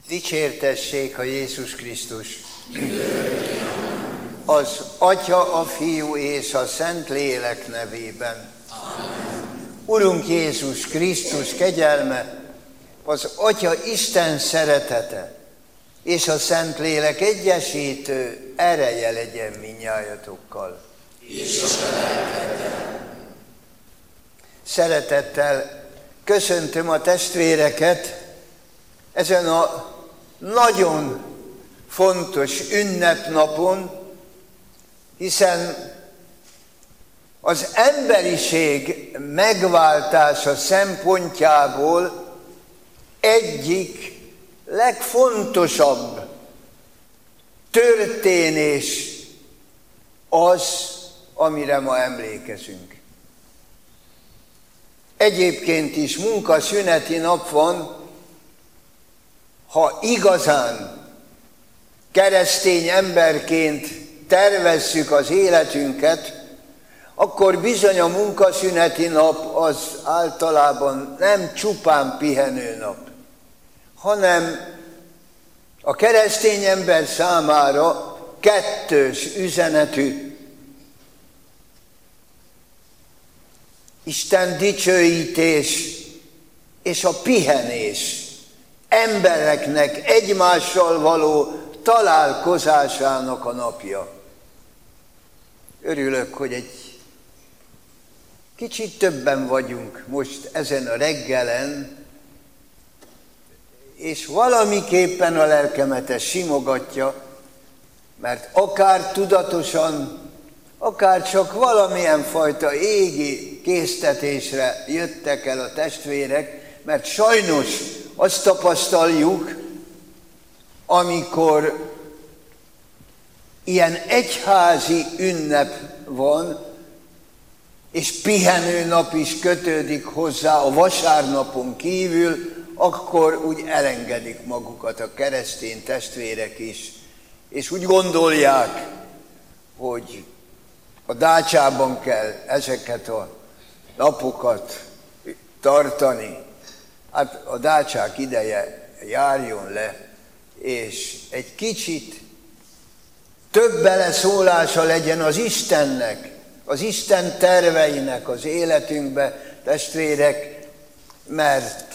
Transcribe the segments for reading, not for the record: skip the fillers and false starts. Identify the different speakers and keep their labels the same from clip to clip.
Speaker 1: Dicsértessék a Jézus Krisztus! Az Atya, a Fiú és a Szentlélek nevében. Amen. Urunk Jézus Krisztus kegyelme, az Atya Isten szeretete és a Szentlélek egyesítő ereje legyen mindnyájatokkal. És a szeretettel köszöntöm a testvéreket ezen a nagyon fontos ünnepnapon, hiszen az emberiség megváltása szempontjából egyik legfontosabb történés az, amire ma emlékezünk. Egyébként is munkaszüneti nap van, ha igazán keresztény emberként tervezzük az életünket, akkor bizony a munkaszüneti nap az általában nem csupán pihenőnap, hanem a keresztény ember számára kettős üzenetű. Isten dicsőítés és a pihenés, embereknek egymással való találkozásának a napja. Örülök, hogy egy kicsit többen vagyunk most ezen a reggelen, és valamiképpen a lelkemet ez simogatja, mert akár tudatosan, akár csak valamilyen fajta égi késztetésre jöttek el a testvérek, mert sajnos azt tapasztaljuk, amikor ilyen egyházi ünnep van, és pihenőnap is kötődik hozzá a vasárnapon kívül, akkor úgy elengedik magukat a keresztény testvérek is, és úgy gondolják, hogy a dácsában kell ezeket a napokat tartani. Hát a dácsák ideje járjon le, és egy kicsit több beleszólása legyen az Istennek, az Isten terveinek az életünkbe, testvérek, mert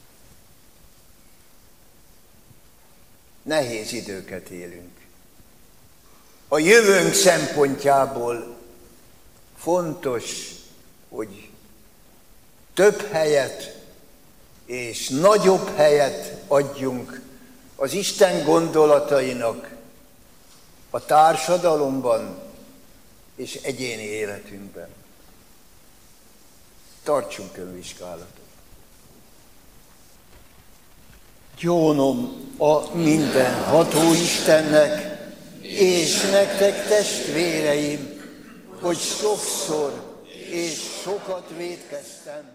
Speaker 1: nehéz időket élünk. A jövőnk szempontjából fontos, hogy több helyet és nagyobb helyet adjunk az Isten gondolatainak a társadalomban és egyéni életünkben. Tartsunk önvizsgálatot. Gyónom a mindenható Istennek, és nektek testvéreim, hogy sokszor és sokat vétkeztem.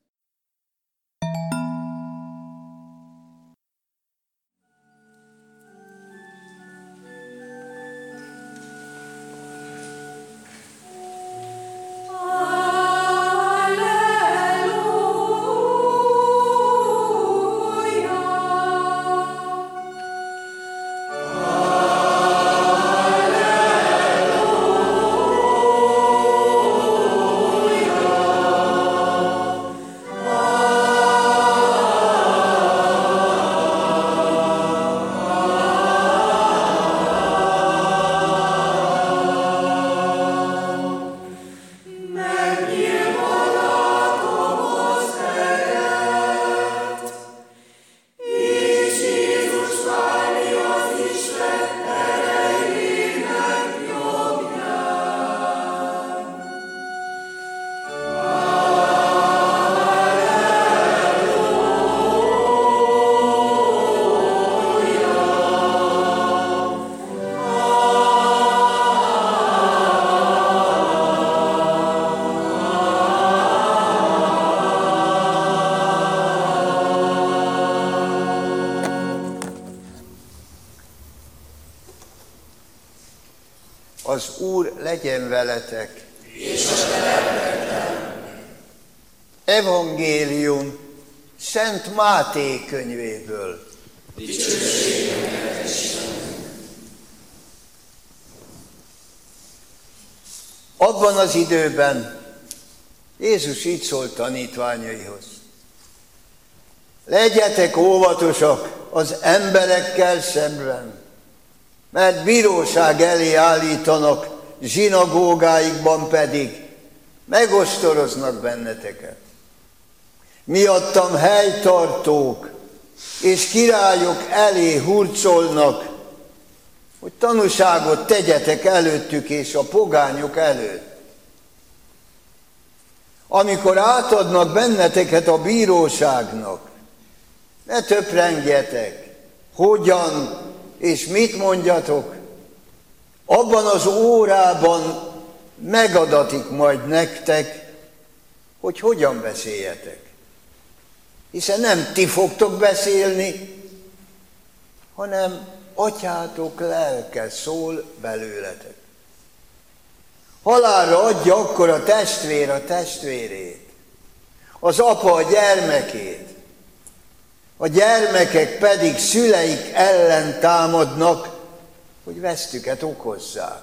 Speaker 1: Az Úr legyen veletek. És a te lelkeddel. Evangélium Szent Máté könyvéből. Abban az időben Jézus így szólt tanítványaihoz: legyetek óvatosak az emberekkel szemben, mert bíróság elé állítanak, zsinagógáikban pedig megostoroznak benneteket. Miattam helytartók és királyok elé hurcolnak, hogy tanúságot tegyetek előttük és a pogányok előtt. Amikor átadnak benneteket a bíróságnak, ne töprengjetek, hogyan és mit mondjatok. Abban az órában megadatik majd nektek, hogy hogyan beszéljetek. Hiszen nem ti fogtok beszélni, hanem atyátok lelke szól belőletek. Halálra adja akkor a testvér a testvérét, az apa a gyermekét, a gyermekek pedig szüleik ellen támadnak, hogy vesztüket okozzák.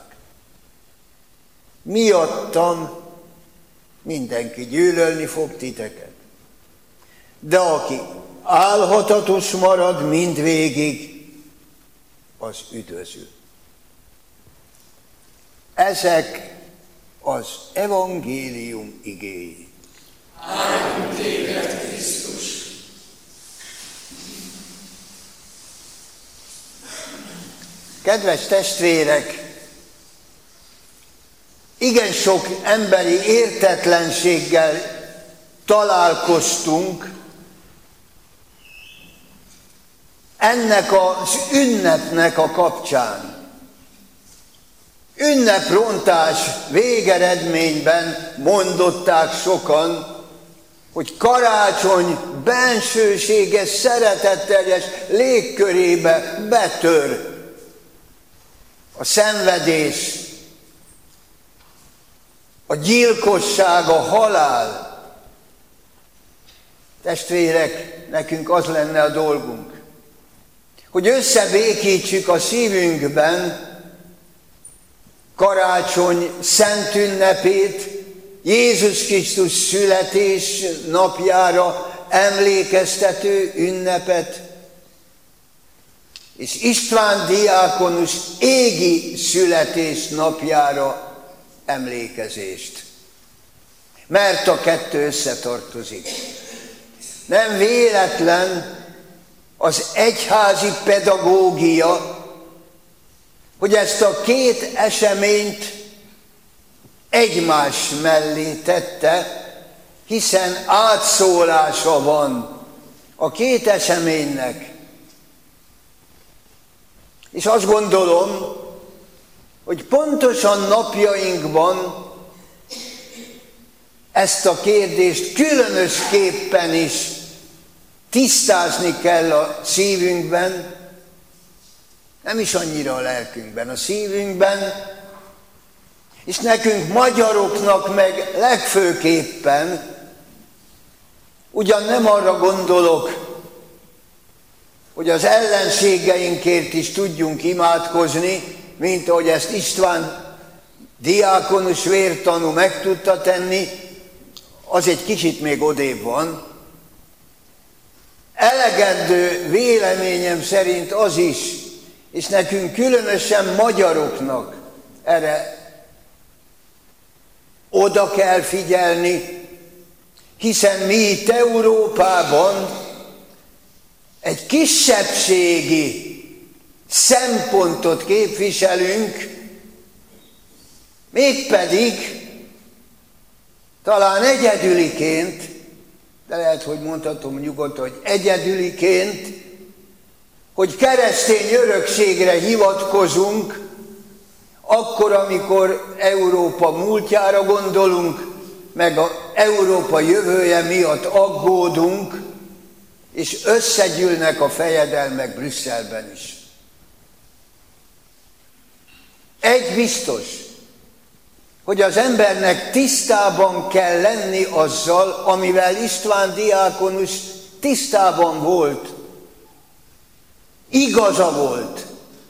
Speaker 1: Miattam mindenki gyűlölni fog titeket. De aki álhatatos marad mindvégig, az üdvözül. Ezek az evangélium igéi.
Speaker 2: Áldunk téged, Krisztus!
Speaker 1: Kedves testvérek, igen sok emberi értetlenséggel találkoztunk ennek az ünnepnek a kapcsán. Ünneprontás végeredményben mondották sokan, hogy karácsony bensőséges, szeretetteljes légkörébe betör a szenvedés, a gyilkosság, a halál. Testvérek, nekünk az lenne a dolgunk, hogy összebékítsük a szívünkben karácsony szent ünnepét, Jézus Krisztus születés napjára emlékeztető ünnepet, és István diákonus égi születés napjára emlékezést. Mert a kettő összetartozik. Nem véletlen az egyházi pedagógia, hogy ezt a két eseményt egymás mellé tette, hiszen átszólása van a két eseménynek. És azt gondolom, hogy pontosan napjainkban ezt a kérdést különösképpen is tisztázni kell a szívünkben, nem is annyira a lelkünkben, a szívünkben, és nekünk magyaroknak meg legfőképpen, ugyan nem arra gondolok, hogy az ellenségeinkért is tudjunk imádkozni, mint ahogy ezt István diákonus vértanú meg tudta tenni, az egy kicsit még odébb van. Elegendő véleményem szerint az is, és nekünk különösen magyaroknak erre oda kell figyelni, hiszen mi itt Európában egy kisebbségi szempontot képviselünk, mégpedig talán egyedüliként, de lehet, hogy mondhatom nyugodtan, hogy egyedüliként, hogy keresztény örökségre hivatkozunk, akkor, amikor Európa múltjára gondolunk, meg az Európa jövője miatt aggódunk, és összegyűlnek a fejedelmek Brüsszelben is. Egy biztos, hogy az embernek tisztában kell lenni azzal, amivel István diákonus tisztában volt. igaza volt.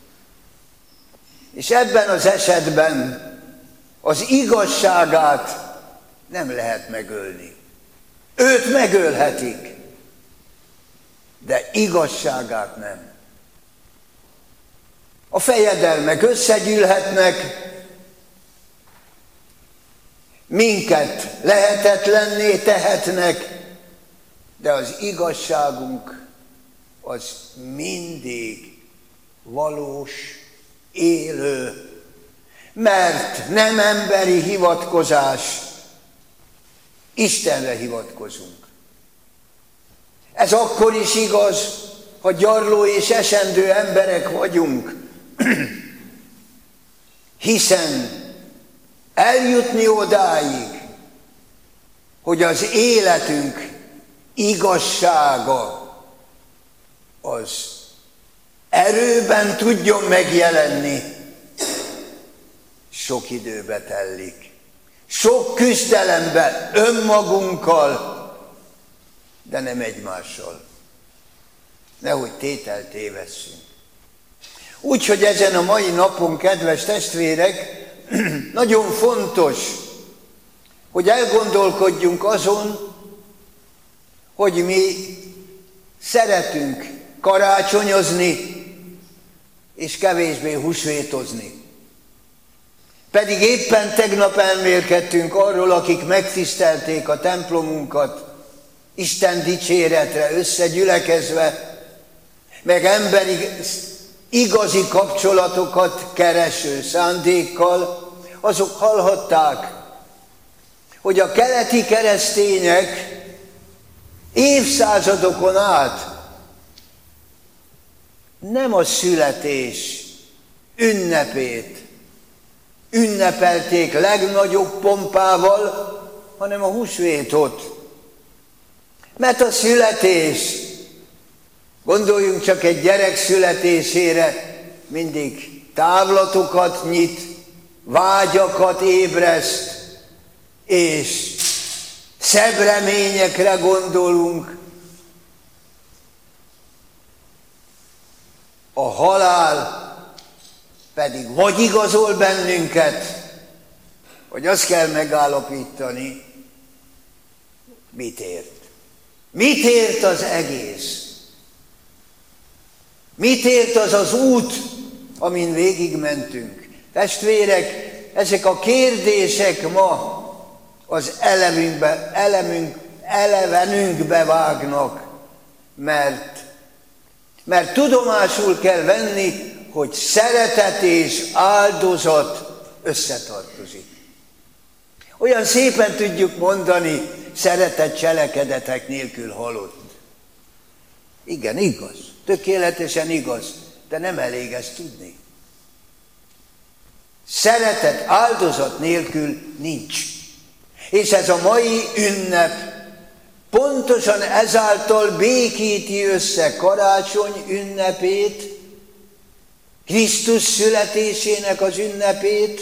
Speaker 1: És ebben az esetben az igazságát nem lehet megölni. Őt megölhetik, de igazságát nem. A fejedelmek összegyűlhetnek, minket lehetetlenné tehetnek, de az igazságunk az mindig valós, élő, mert nem emberi hivatkozás, Istenre hivatkozunk. Ez akkor is igaz, ha gyarló és esendő emberek vagyunk, hiszen eljutni odáig, hogy az életünk igazsága az erőben tudjon megjelenni, sok időbe tellik. Sok küzdelembe önmagunkkal, de nem egymással. Nehogy tételt tévesszünk. Úgyhogy ezen a mai napon, kedves testvérek, nagyon fontos, hogy elgondolkodjunk azon, hogy mi szeretünk karácsonyozni, és kevésbé húsvétozni. Pedig éppen tegnap elmélkedtünk arról, akik megtisztelték a templomunkat, Isten dicséretre összegyülekezve, meg emberi igazi kapcsolatokat kereső szándékkal, azok hallhatták, hogy a keleti keresztények évszázadokon át nem a születés ünnepét ünnepelték legnagyobb pompával, hanem a húsvétot. Mert a születés, gondoljunk csak egy gyerek születésére, mindig távlatokat nyit, vágyakat ébreszt, és szebb reményekre gondolunk. A halál pedig vagy igazol bennünket, hogy azt kell megállapítani, mit ért. Mit ért az egész? Mit ért az az út, amin végigmentünk? Testvérek, ezek a kérdések ma az elevenünkbe vágnak, mert tudomásul kell venni, hogy szeretet és áldozat összetartozik. Olyan szépen tudjuk mondani, szeretet cselekedetek nélkül halott. Igen, igaz, tökéletesen igaz, de nem elég ezt tudni. Szeretet áldozat nélkül nincs. És ez a mai ünnep pontosan ezáltal békíti össze karácsony ünnepét, Krisztus születésének az ünnepét,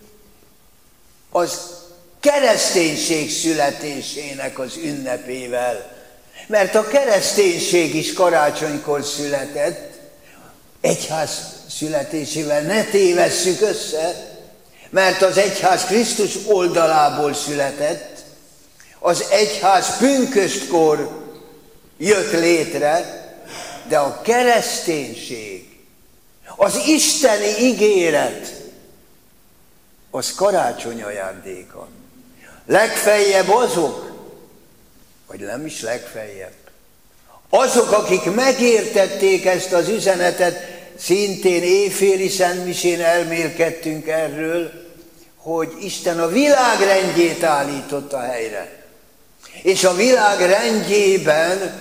Speaker 1: az kereszténység születésének az ünnepével. Mert a kereszténység is karácsonykor született, egyház születésével ne tévesszük össze, mert az egyház Krisztus oldalából született, az egyház pünköstkor jött létre, de a kereszténység, az isteni ígéret, az karácsony ajándéka. Legfeljebb azok, vagy nem is legfeljebb, azok, akik megértették ezt az üzenetet, szintén éjféli szentmisén elmélkedtünk erről, hogy Isten a világ rendjét állította helyre. És a világ rendjében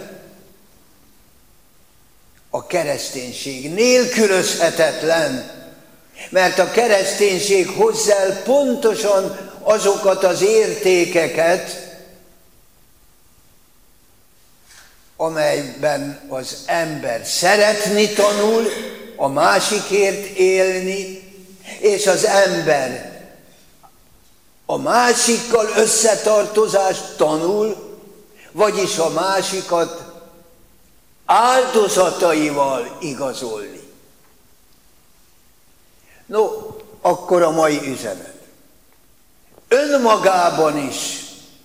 Speaker 1: a kereszténység nélkülözhetetlen, mert a kereszténység hozzá el pontosan azokat az értékeket, amelyben az ember szeretni tanul, a másikért élni, és az ember a másikkal összetartozást tanul, vagyis a másikat áldozataival igazolni. No, akkor a mai üzenet. Önmagában is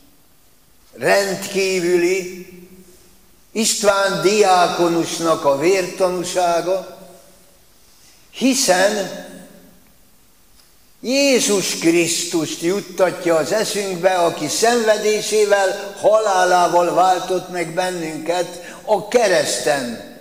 Speaker 1: rendkívüli István diákonusnak a vértanúsága, hiszen Jézus Krisztust juttatja az eszünkbe, aki szenvedésével, halálával váltott meg bennünket a kereszten,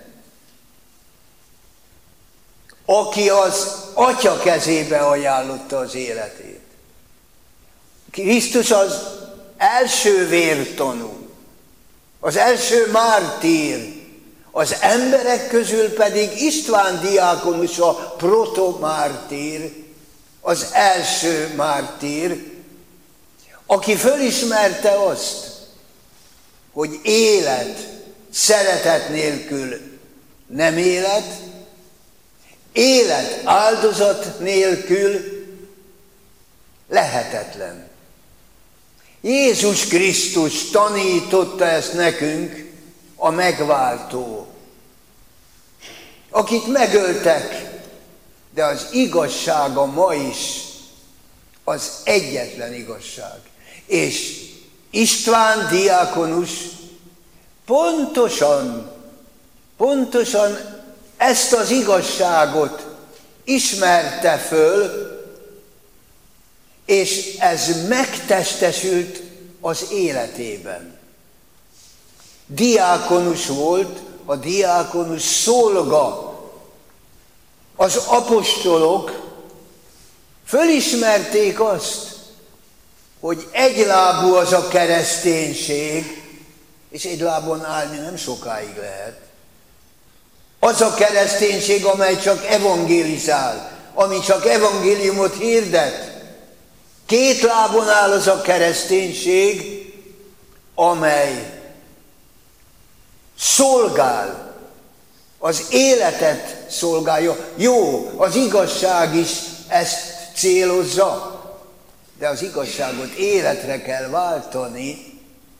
Speaker 1: aki az Atya kezébe ajánlotta az életét. Krisztus az első vértanú, az első mártír, az emberek közül pedig István diákonus a protomártír, az első mártír, aki fölismerte azt, hogy élet szeretet nélkül nem élet, élet áldozat nélkül lehetetlen. Jézus Krisztus tanította ezt nekünk, a megváltó, akit megöltek, de az igazsága ma is az egyetlen igazság. És István diákonus pontosan ezt az igazságot ismerte föl, és ez megtestesült az életében. Diákonus volt, a diákonus szolga. Az apostolok fölismerték azt, hogy egylábú az a kereszténység, és egy lábon állni nem sokáig lehet. Az a kereszténység, amely csak evangélizál, ami csak evangéliumot hirdet. Két lábon áll az a kereszténység, amely szolgál, az életet szolgálja. Jó, az igazság is ezt célozza, de az igazságot életre kell váltani.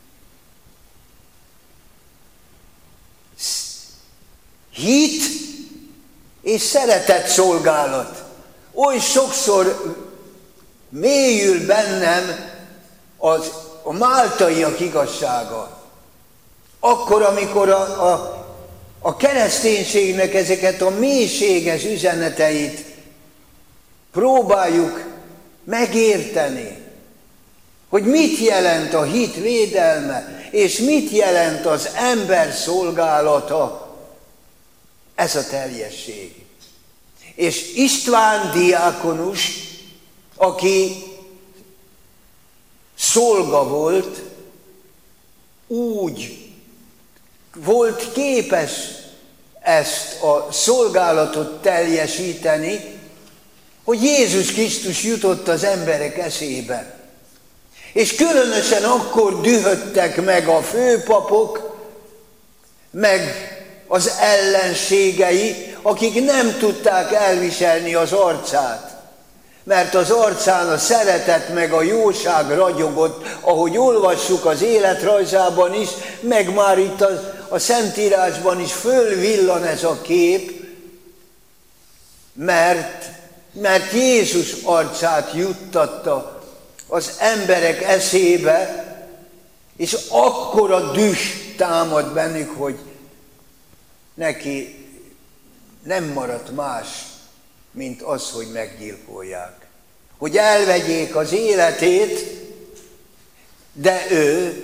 Speaker 1: Hit és szeretet szolgálat. Oly sokszor mélyül bennem a máltaiak igazsága. Akkor, amikor a kereszténységnek ezeket a mélységes üzeneteit próbáljuk megérteni, hogy mit jelent a hit védelme, és mit jelent az ember szolgálata, ez a teljesség. És István diákonus, aki szolga volt, úgy volt képes ezt a szolgálatot teljesíteni, hogy Jézus Krisztus jutott az emberek eszébe. És különösen akkor dühödtek meg a főpapok, meg az ellenségei, akik nem tudták elviselni az arcát. Mert az arcán a szeretet meg a jóság ragyogott, ahogy olvassuk az életrajzában is, meg már itt a Szentírásban is fölvillan ez a kép, mert Jézus arcát juttatta az emberek eszébe, és akkora düh támad bennük, hogy neki nem maradt más, mint az, hogy meggyilkolják. Hogy elvegyék az életét, de ő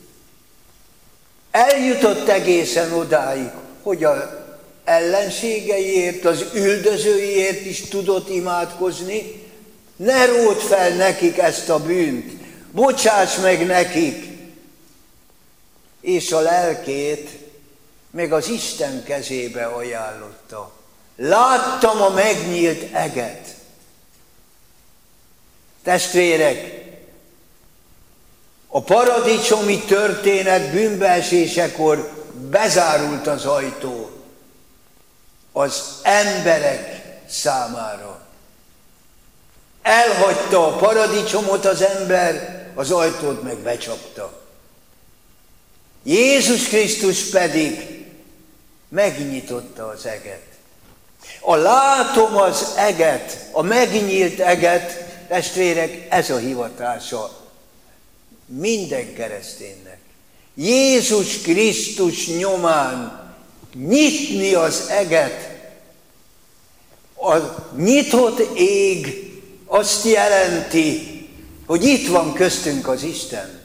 Speaker 1: eljutott egészen odáig, hogy az ellenségeiért, az üldözőiért is tudott imádkozni. Ne ródd fel nekik ezt a bűnt, bocsáss meg nekik, és a lelkét meg az Isten kezébe ajánlotta. Láttam a megnyílt eget. Testvérek, a paradicsomi történet bűnbeesésekor bezárult az ajtó az emberek számára. Elhagyta a paradicsomot az ember, az ajtót meg becsapta. Jézus Krisztus pedig megnyitotta az eget. A látom az eget, a megnyílt eget, testvérek, ez a hivatása minden kereszténynek. Jézus Krisztus nyomán nyitni az eget. A nyitott ég azt jelenti, hogy itt van köztünk az Isten.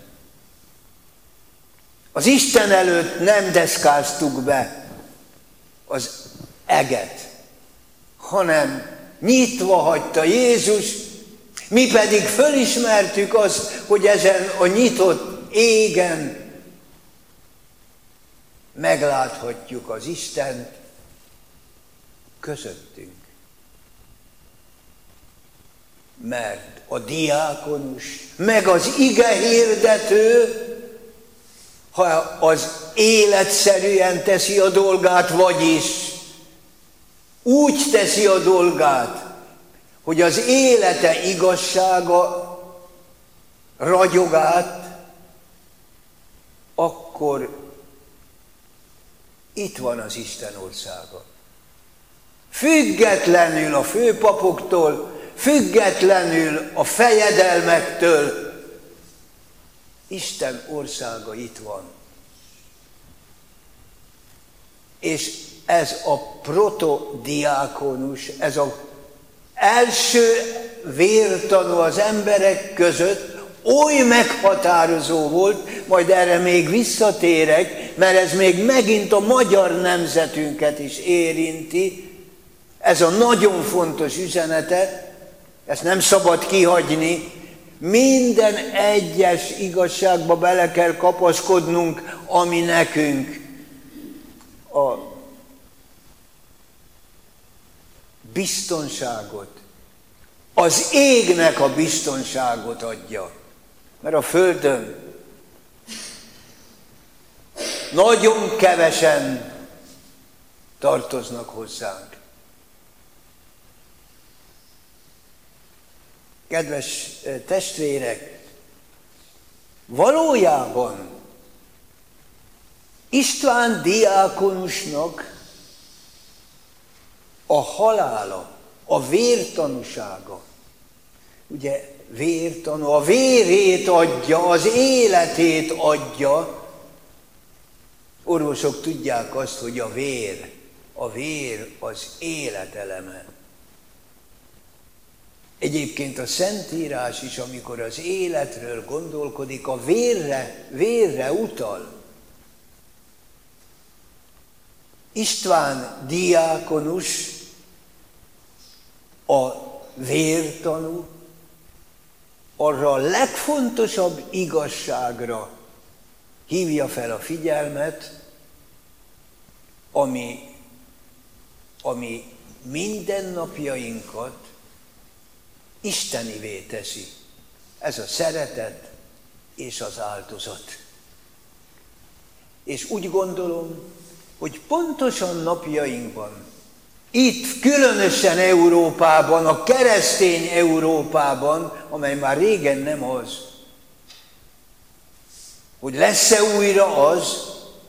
Speaker 1: Az Isten előtt nem deszkáztuk be az eget, hanem nyitva hagyta Jézus, mi pedig fölismertük azt, hogy ezen a nyitott égen megláthatjuk az Istent közöttünk. Mert a diákonus, meg az igehirdető, ha az életszerűen teszi a dolgát, vagyis úgy teszi a dolgát, hogy az élete igazsága ragyog át, akkor itt van az Isten országa. Függetlenül a főpapoktól, függetlenül a fejedelmektől, Isten országa itt van. És ez a protodiákonus, ez az első vértanú az emberek között oly meghatározó volt, majd erre még visszatérek, mert ez még megint a magyar nemzetünket is érinti. Ez a nagyon fontos üzenete, ezt nem szabad kihagyni. Minden egyes igazságba bele kell kapaszkodnunk, ami nekünk a biztonságot, az égnek a biztonságot adja. Mert a földön nagyon kevesen tartoznak hozzánk. Kedves testvérek, valójában István diákonusnak a halála, a vértanúsága, ugye vértanú, a vérét adja, az életét adja. Orvosok tudják azt, hogy a vér az életeleme. Egyébként a Szentírás is, amikor az életről gondolkodik, a vérre utal. István diákonus, a vértanú, arra a legfontosabb igazságra hívja fel a figyelmet, ami mindennapjainkat istenivé teszi. Ez a szeretet és az áldozat. És úgy gondolom, hogy pontosan napjainkban, itt különösen Európában, a keresztény Európában, amely már régen nem az, hogy lesz-e újra az,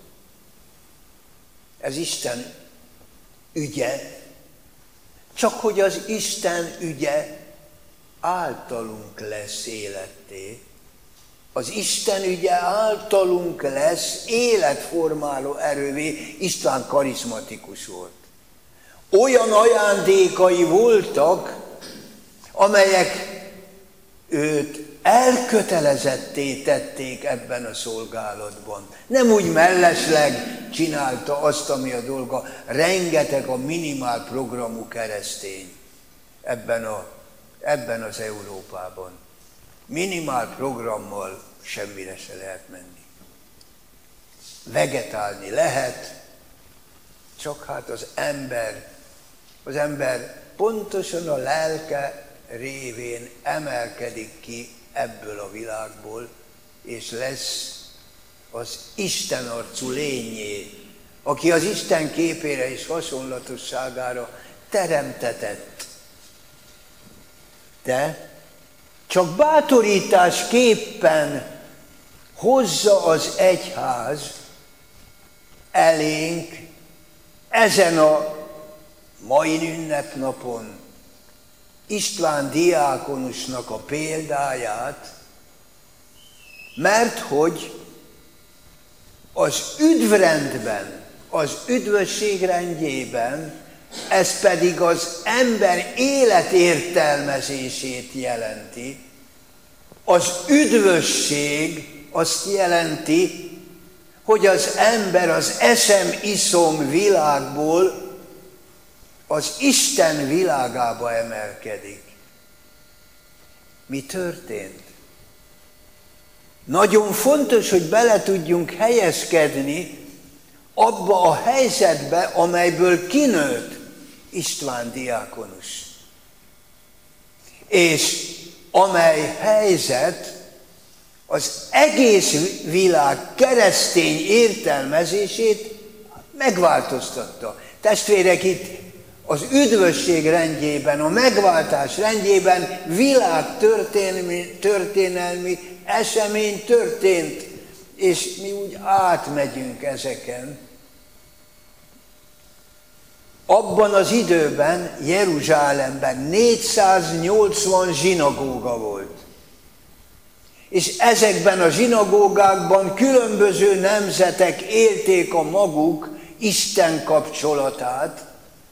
Speaker 1: ez Isten ügye, csak hogy az Isten ügye általunk lesz életté. Az Isten ügye általunk lesz életformáló erővé. István karizmatikus volt. Olyan ajándékai voltak, amelyek őt elkötelezetté tették ebben a szolgálatban. Nem úgy mellesleg csinálta azt, ami a dolga. Rengeteg a minimál programú keresztény ebben az Európában. Minimál programmal semmire se lehet menni. Vegetálni lehet, csak hát az ember pontosan a lelke révén emelkedik ki ebből a világból, és lesz az Isten arcú lényé, aki az Isten képére és hasonlatosságára teremtetett. De csak bátorításképpen hozza az egyház elénk ezen a mai ünnepnapon István diákonusnak a példáját, mert hogy az üdvrendben, az üdvösség rendjében, ez pedig az ember életértelmezését jelenti. Az üdvösség azt jelenti, hogy az ember az eszem-iszom világból az Isten világába emelkedik. Mi történt? Nagyon fontos, hogy bele tudjunk helyezkedni abba a helyzetbe, amelyből kinőtt István diákonus. És amely helyzet az egész világ keresztény értelmezését megváltoztatta. Testvérek, itt az üdvösség rendjében, a megváltás rendjében világtörténelmi esemény történt, és mi úgy átmegyünk ezeken. Abban az időben Jeruzsálemben 480 zsinagóga volt. És ezekben a zsinagógákban különböző nemzetek élték a maguk Isten kapcsolatát,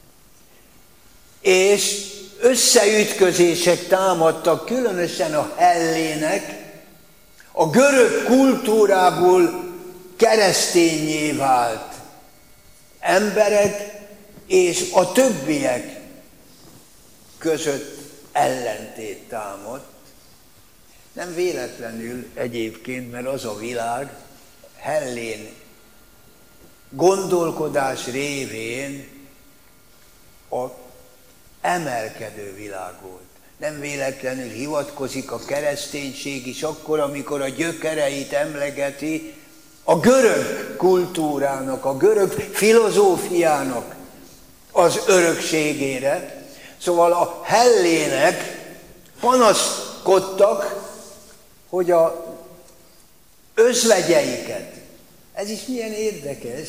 Speaker 1: és összeütközések támadtak, különösen a hellének, a görög kultúrából kereszténnyé vált emberek és a többiek között ellentét támadt. Nem véletlenül egyébként, mert az a világ hellén gondolkodás révén a emelkedő világ volt. Nem véletlenül hivatkozik a kereszténység is akkor, amikor a gyökereit emlegeti a görög kultúrának, a görög filozófiának az örökségére. Szóval a hellének panaszkodtak, hogy a özvegyeiket, ez is milyen érdekes,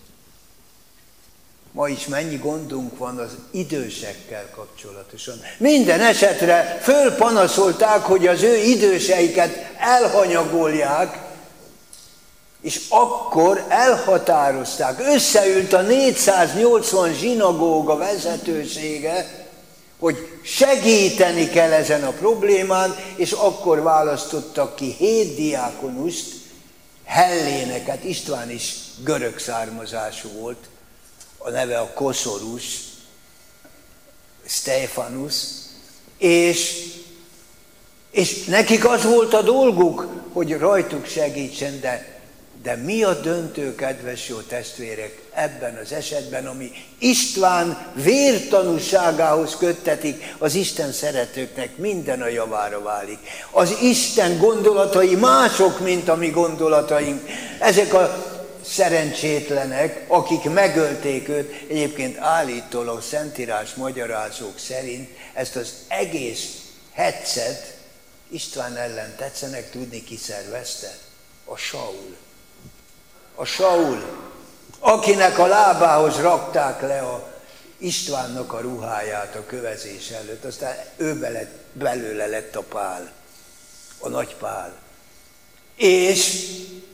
Speaker 1: ma is mennyi gondunk van az idősekkel kapcsolatosan. Minden esetre fölpanaszolták, hogy az ő időseiket elhanyagolják, és akkor elhatározták, összeült a 480 zsinagóga vezetősége, hogy segíteni kell ezen a problémán, és akkor választottak ki 7 diákonust, helléneket, István is görög származású volt, a neve a Koszorus, Stefanus, és nekik az volt a dolguk, hogy rajtuk segítsen, de mi a döntő, kedves jó testvérek, ebben az esetben, ami István vértanúságához köttetik, az Isten szeretőknek minden a javára válik. Az Isten gondolatai mások, mint a mi gondolataink. Ezek a szerencsétlenek, akik megölték őt, egyébként állítólag szentírás magyarázók szerint ezt az egész heccet István ellen tetszenek tudni, ki szervezte? A Saul. A Saul, akinek a lábához rakták le a Istvánnak a ruháját a kövezés előtt, aztán belőle lett a Pál, a nagy Pál. És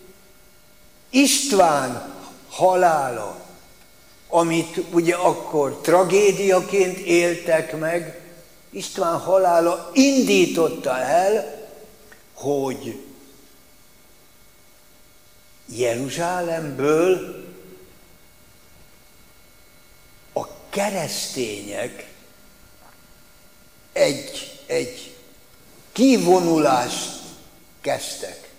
Speaker 1: István halála, amit ugye akkor tragédiaként éltek meg, István halála indította el, hogy Jeruzsálemből a keresztények egy kivonulást kezdtek.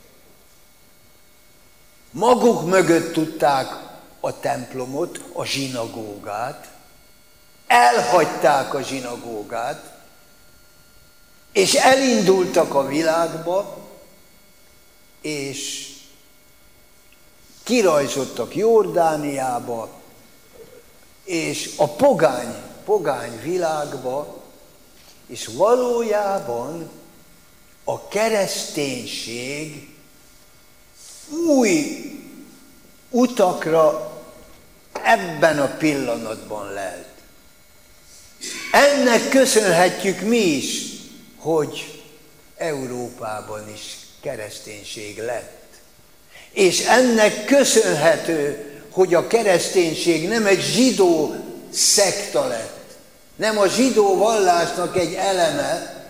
Speaker 1: Maguk mögött tudták a templomot, a zsinagógát, elhagyták a zsinagógát, és elindultak a világba, és kirajzottak Jordániába, és a pogány világba, és valójában a kereszténység új utakra ebben a pillanatban lelt. Ennek köszönhetjük mi is, hogy Európában is kereszténység lett. És ennek köszönhető, hogy a kereszténység nem egy zsidó szekta lett, nem a zsidó vallásnak egy eleme,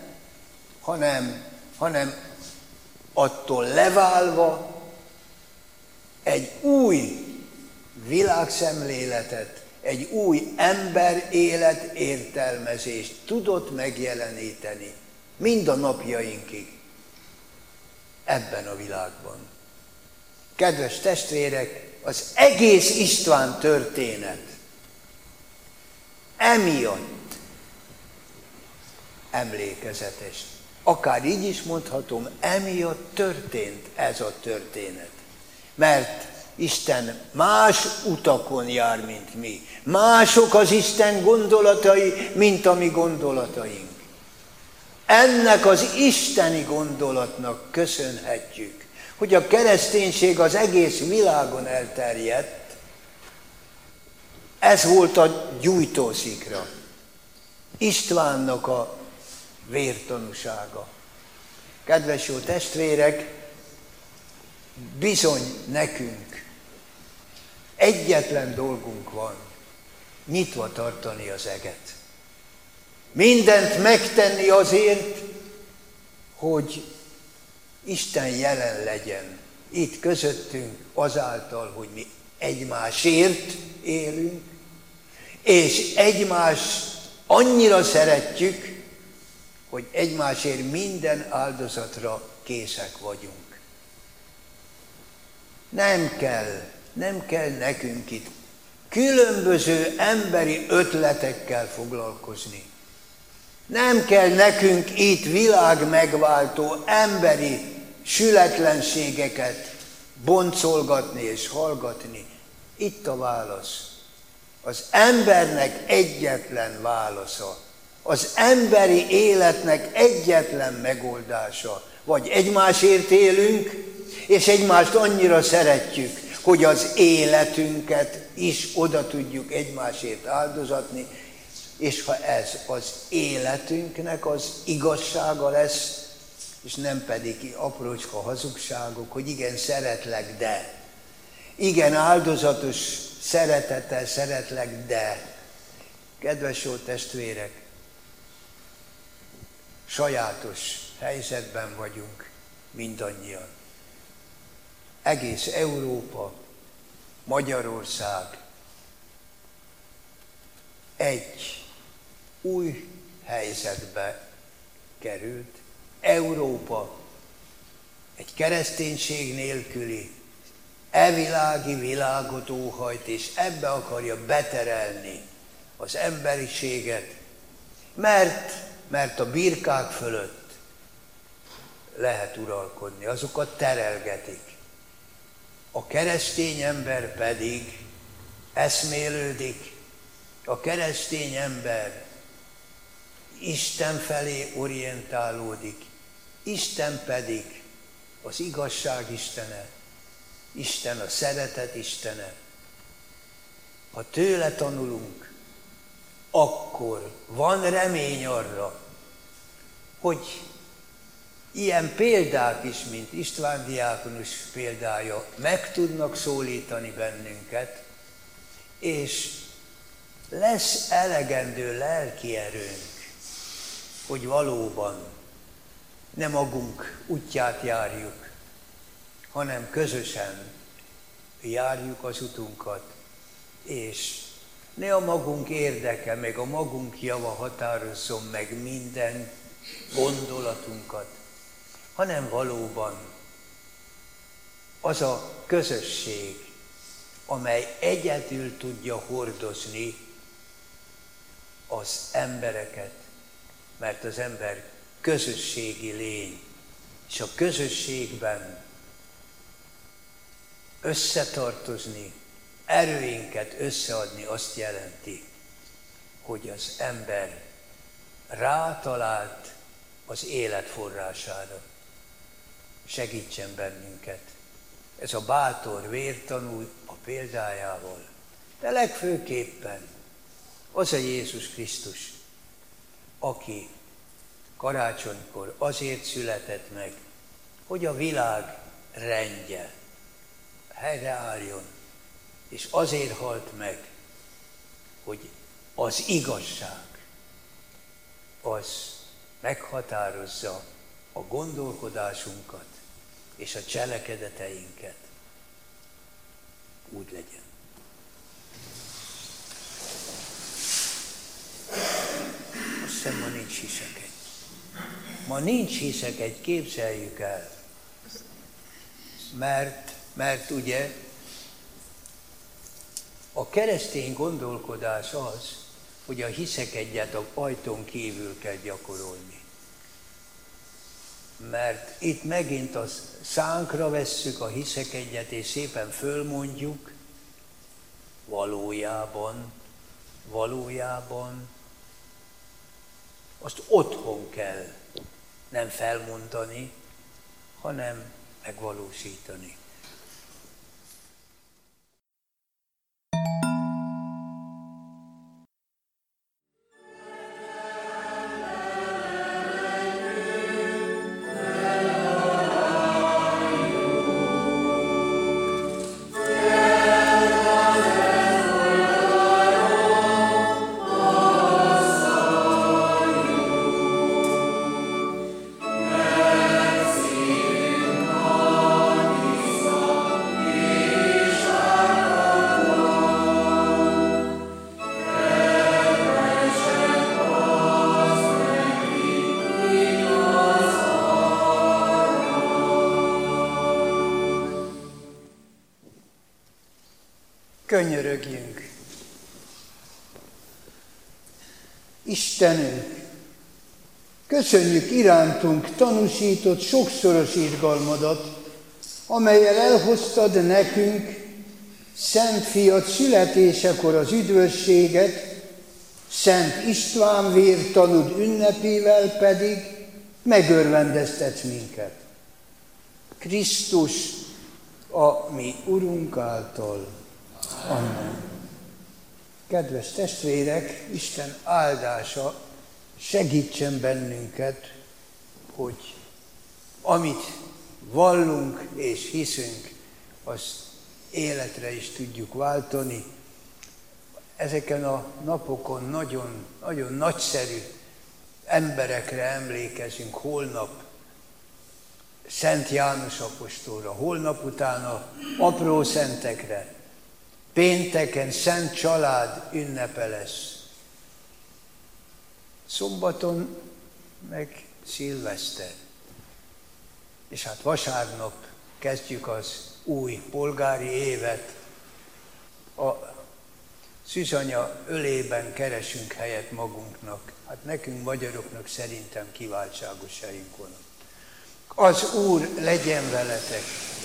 Speaker 1: hanem attól leválva egy új világszemléletet, egy új emberélet értelmezést tudott megjeleníteni mind a napjainkig ebben a világban. Kedves testvérek, az egész István történet emiatt emlékezetes. Akár így is mondhatom, emiatt történt ez a történet. Mert Isten más utakon jár, mint mi. Mások az Isten gondolatai, mint a mi gondolataink. Ennek az isteni gondolatnak köszönhetjük, hogy a kereszténység az egész világon elterjedt. Ez volt a gyújtószikra. Istvánnak a vértanúsága. Kedves jó testvérek, bizony nekünk egyetlen dolgunk van, nyitva tartani az eget. Mindent megtenni azért, hogy Isten jelen legyen itt közöttünk azáltal, hogy mi egymásért élünk, és egymást annyira szeretjük, hogy egymásért minden áldozatra készek vagyunk. Nem kell nekünk itt különböző emberi ötletekkel foglalkozni. Nem kell nekünk itt világmegváltó emberi sületlenségeket boncolgatni és hallgatni. Itt a válasz. Az embernek egyetlen válasza. Az emberi életnek egyetlen megoldása. Vagy egymásért élünk, és egymást annyira szeretjük, hogy az életünket is oda tudjuk egymásért áldozatni, és ha ez az életünknek az igazsága lesz, és nem pedig aprócska hazugságok, hogy igen, szeretlek, de. Igen, áldozatos szeretettel szeretlek, de. Kedves jó testvérek, sajátos helyzetben vagyunk mindannyian. Egész Európa, Magyarország egy új helyzetbe került. Európa egy kereszténység nélküli világi világot óhajt, és ebbe akarja beterelni az emberiséget, mert a birkák fölött lehet uralkodni, azokat terelgetik. A keresztény ember pedig eszmélődik, a keresztény ember Isten felé orientálódik, Isten pedig az igazság Istene, Isten a szeretet Istene. Ha tőle tanulunk, akkor van remény arra, hogy ilyen példák is, mint István diákonus példája, meg tudnak szólítani bennünket, és lesz elegendő lelki erőnk, hogy valóban ne magunk útját járjuk, hanem közösen járjuk az utunkat, és ne a magunk érdeke, meg a magunk java határozzon meg minden gondolatunkat, hanem valóban az a közösség, amely egyedül tudja hordozni az embereket, mert az ember közösségi lény, és a közösségben összetartozni, erőinket összeadni azt jelenti, hogy az ember rátalált az élet forrására. Segítsen bennünket. Ez a bátor vértanú a példájával De legfőképpen az a Jézus Krisztus, aki karácsonykor azért született meg, hogy a világ rendje helyreálljon, és azért halt meg, hogy az igazság az meghatározza a gondolkodásunkat és a cselekedeteinket. Úgy legyen. Azt hiszem, ma nincs hiszekegy. Ma nincs hiszekegy, képzeljük el. Mert ugye a keresztény gondolkodás az, hogy a hiszekegyet az ajtón kívül kell gyakorolni. Mert itt megint a szánkra vesszük a hiszekegyet, és szépen fölmondjuk, valójában azt otthon kell nem felmondani, hanem megvalósítani. Könyörögjünk. Istenünk, köszönjük irántunk tanúsított sokszoros irgalmadat, amellyel elhoztad nekünk Szent Fiad születésekor az üdvösséget, Szent István vértanúd ünnepével pedig megörvendeztetsz minket. Krisztus a mi Urunk által. Amen. Kedves testvérek, Isten áldása segítsen bennünket, hogy amit vallunk és hiszünk, azt életre is tudjuk váltani. Ezeken a napokon nagyon, nagyon nagyszerű emberekre emlékezünk, holnap Szent János apostolra, holnap utána apró szentekre, pénteken Szent Család ünnepe lesz. Szombaton meg szilveszter. És hát vasárnap kezdjük az új polgári évet. A Szűzanya ölében keresünk helyet magunknak. Hát nekünk magyaroknak szerintem kiváltságos helyünk van. Az Úr legyen veletek.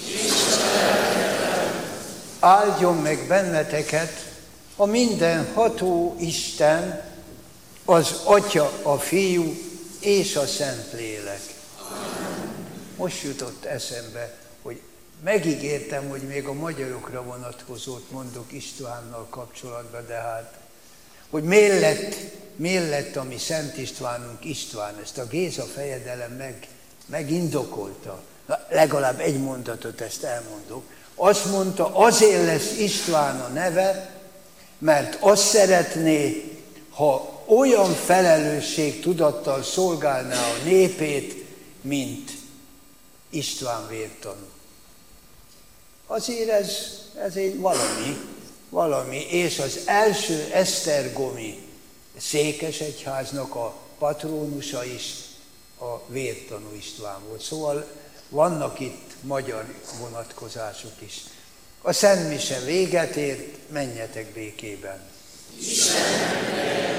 Speaker 1: Áldjon meg benneteket a mindenható Isten, az Atya, a Fiú és a Szentlélek. Most jutott eszembe, hogy megígértem, hogy még a magyarokra vonatkozót mondok Istvánnal kapcsolatban, de hát, hogy miért lett a mi Szent Istvánunk István, ezt a Géza fejedelem megindokolta. Na, legalább egy mondatot ezt elmondok. Azt mondta, azért lesz István a neve, mert azt szeretné, ha olyan felelősségtudattal szolgálná a népét, mint István vértanú. Azért ez egy valami, és az első esztergomi székesegyháznak a patrónusa is a vértanú István volt. Szóval vannak itt magyar vonatkozások is. A Szent Mise véget ért, menjetek békében. Isten